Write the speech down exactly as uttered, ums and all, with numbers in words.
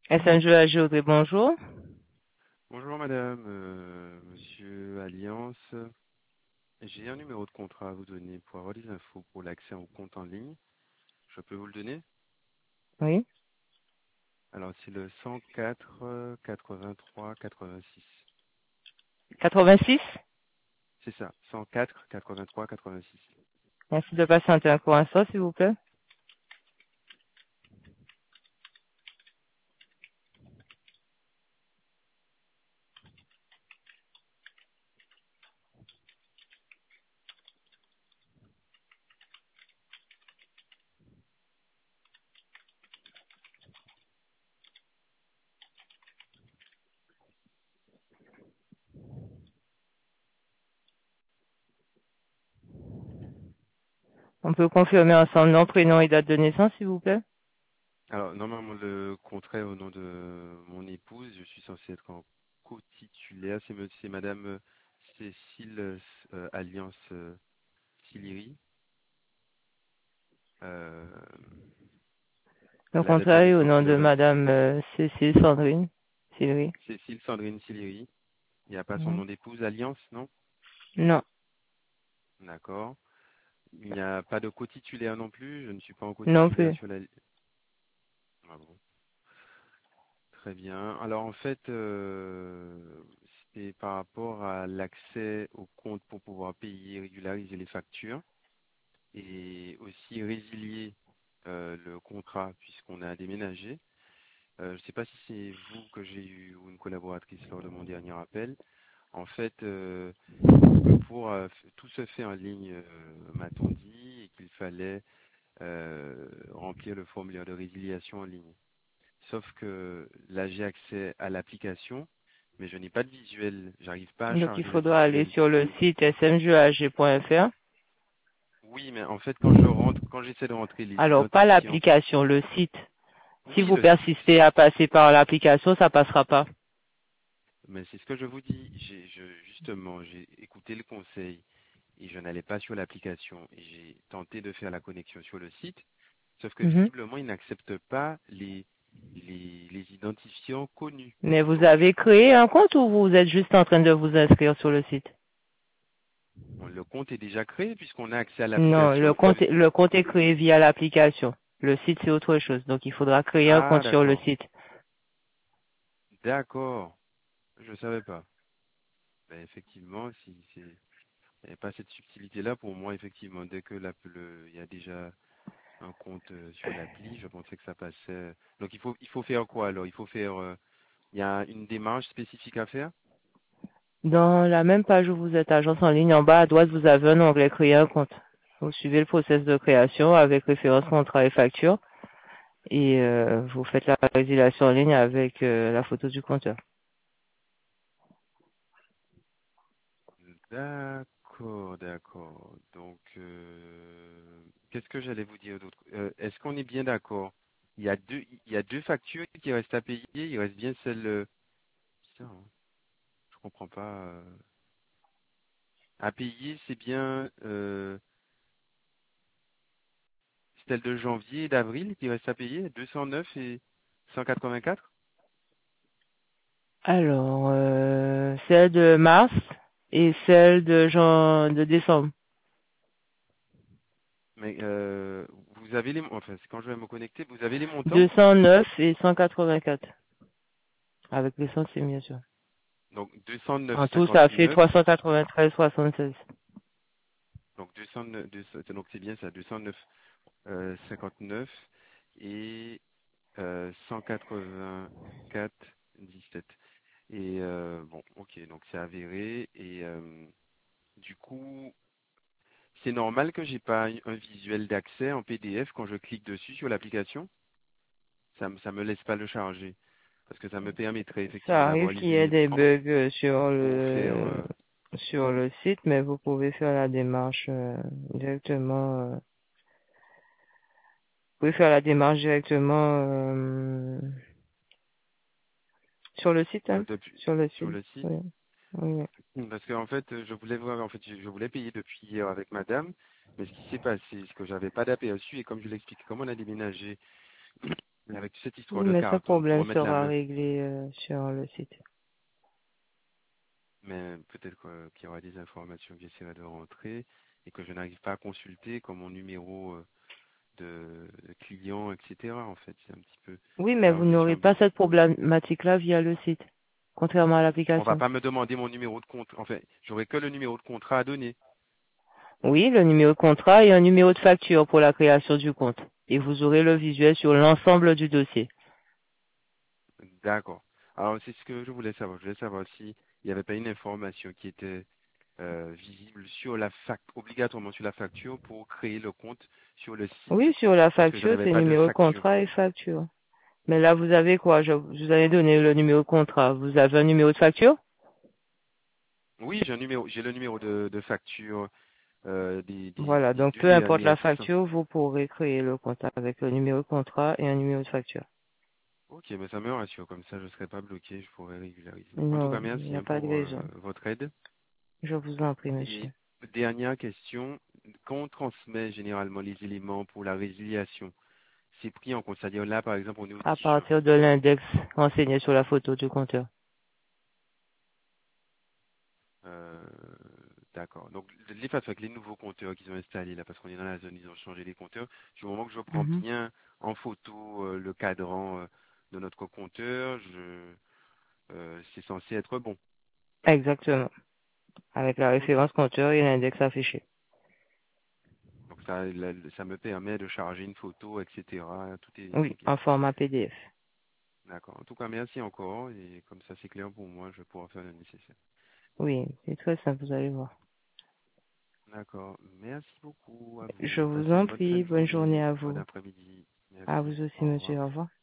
S M G A G Audrey, bonjour. Bonjour madame, euh, monsieur Alliance. J'ai un numéro de contrat à vous donner pour avoir des infos pour l'accès au compte en ligne. Je peux vous le donner? Oui. Alors c'est le cent quatre euh, quatre-vingt-trois quatre-vingt-six. quatre-vingt-six. C'est ça, cent quatre quatre-vingt-trois quatre-vingt-six. Merci de patienter un court instant, s'il vous plaît. On peut confirmer ensemble nom, prénom et date de naissance, s'il vous plaît. Alors normalement le contrat est au nom de mon épouse, je suis censé être en co-titulaire. C'est me- c'est madame euh, Cécile euh, Alliance euh, Sillery. Euh, Le la date de contrat est au naissance nom c'est le de vingt. Madame euh, Cécile Sandrine Sylvie. Cécile Sandrine Sillery. Il n'y a pas son Mhm. nom d'épouse, Alliance, non? Non, D'accord. Il n'y a pas de co-titulaire non plus. Je ne suis pas en non co-titulaire plus. sur la. Ah bon. Très bien. Alors en fait, euh, c'est par rapport à l'accès au compte pour pouvoir payer, régulariser les factures et aussi résilier euh, le contrat puisqu'on a déménagé. Euh, je ne sais pas si c'est vous que j'ai eu ou une collaboratrice lors de mon dernier appel. En fait, euh, pour euh, tout se fait en ligne, euh, m'a-t-on dit, et qu'il fallait euh, remplir le formulaire de résiliation en ligne. Sauf que là, j'ai accès à l'application, mais je n'ai pas de visuel. J'arrive pas à Donc il charger le faudra aller visuel. sur le site s m g a g point f r. Oui, mais en fait, quand je rentre, quand j'essaie de rentrer les Alors, pas identifiants, l'application, le site. Si oui, vous le site, persistez à passer par l'application, ça passera pas. mais c'est ce que je vous dis. J'ai, je, justement, j'ai écouté le conseil et je n'allais pas sur l'application et j'ai tenté de faire la connexion sur le site. Sauf que Mhm. visiblement, il n'accepte pas les, les, les identifiants connus. Mais vous Donc, avez créé un compte ou vous êtes juste en train de vous inscrire sur le site? on- le compte est déjà créé puisqu'on a accès à Non, le l'application. Ça compte, veut- est- le compte est créé via l'application. Le site, c'est autre chose. Donc, il faudra créer un Ah, compte sur le d'accord. site. D'accord. Je ne savais pas. Ben, effectivement, si c'est, il n'y avait pas cette subtilité-là pour moi, effectivement, dès que la- le, il y a déjà un compte euh, sur l'appli, je pensais que ça passait. Donc, il faut, il faut faire quoi alors? Il faut faire, euh, il y a une démarche spécifique à faire? Dans la même page où vous êtes agence en ligne, en bas à droite, vous avez un onglet créer un compte. Vous suivez le process de création avec référence contrat et facture et euh, vous faites la résiliation en ligne avec euh, la photo du compteur. D'accord, d'accord. Donc, euh, qu'est-ce que j'allais vous dire d'autre? Euh, est-ce qu'on est bien d'accord? Il y a deux, il y a deux factures qui restent à payer. Il reste bien celle. euh, Putain, hein, je comprends pas. euh. À payer, c'est bien euh, celle de janvier et d'avril qui reste à payer, deux cent neuf et cent quatre-vingt-quatre. Alors, euh, celle de mars et celle de jan- de décembre. Mais euh, vous avez les, enfin, c'est quand je vais me connecter, vous avez les montants. deux cent neuf et cent quatre-vingt-quatre. Avec l'essence, c'est bien sûr. Donc deux cent neuf En virgule tout, ça fait cinquante-neuf. trois cent quatre-vingt-treize virgule soixante-seize. Donc deux cent neuf, deux cents, donc c'est bien ça, deux cent neuf euh, cinquante-neuf et euh, cent quatre-vingt-quatre dix-sept. Et euh, bon, ok, donc c'est avéré. Et euh, du coup, c'est normal que j'ai pas un visuel d'accès en P D F quand je clique dessus sur l'application. Ça me ça me laisse pas le charger parce que ça me permettrait effectivement Ça arrive d'avoir les qu'il y ait des éléments bugs euh, sur pour faire. le euh, sur le site, mais vous pouvez faire la démarche euh, directement. euh, vous pouvez faire la démarche directement euh, sur le site, euh, hein. depuis Sur le sur site. le site. Oui. Oui. Parce qu'en fait, je voulais voir, en fait, je je voulais payer depuis hier avec madame, mais ce qui s'est passé, c'est que j'avais pas d'aperçu et comme je l'explique, comme on a déménagé, avec cette histoire Oui, de mais ce carton pour problème remettre la sera main. réglé euh, sur le site. Mais peut-être que- qu'il y aura des informations que j'essaierai de rentrer et que je n'arrive pas à consulter, comme mon numéro euh, de, de client, et cetera. En fait, c'est un petit peu Oui, mais là où vous je suis n'aurez pas embêté. cette problématique-là via le site, contrairement à On va l'application. pas me demander mon numéro de compte. En fait, j'aurai que le numéro de contrat à donner. Oui, le numéro de contrat et un numéro de facture pour la création du compte. Et vous aurez le visuel sur l'ensemble du dossier. D'accord. Alors, c'est ce que je voulais savoir. Je voulais savoir si il n'y avait pas une information qui était euh, visible sur la fac, obligatoirement sur la facture pour créer le compte sur le site, Oui, sur la parce que je facture, n'avais c'est pas de numéro de facture. contrat et facture. Mais là, vous avez quoi? Je je vous avais donné le numéro de contrat. Vous avez un numéro de facture? Oui, j'ai un numéro, j'ai le numéro de, de facture euh, des, des- Voilà, des- donc du peu importe dernier la assistant. facture, vous pourrez créer le compte avec le numéro de contrat et un numéro de facture. Ok, mais ça me rassure, comme ça je ne serai pas bloqué, je pourrai régulariser. En tout cas, Non, il merci n'y a hein, pas de pour euh, raison. votre aide. Je vous en prie, Et monsieur. dernière question, quand on transmet généralement les éléments pour la résiliation, c'est pris en compte, c'est-à-dire là par exemple on est au À dix juin. partir de l'index renseigné sur la photo du compteur. Euh, d'accord. Donc les façons avec les nouveaux compteurs qu'ils ont installés là, parce qu'on est dans la zone, ils ont changé les compteurs. Du moment que je prends Mhm. bien en photo euh, le cadran euh, de notre compteur, je, euh, c'est censé être bon. Exactement. Avec la Ok. référence compteur et l'index affiché. Donc ça, la- ça me permet de charger une photo, et cetera. Tout est, Oui, c'est bien. en format P D F. D'accord. En tout cas, merci encore et comme ça c'est clair pour moi, je vais pouvoir faire le nécessaire. Oui, c'est très simple, vous allez voir. D'accord. Merci beaucoup à Je vous. vous Passez une en bonne fin prie, de bonne journée journée, à bon vous. après-midi. À vous Merci. aussi, Au revoir. monsieur. Au revoir.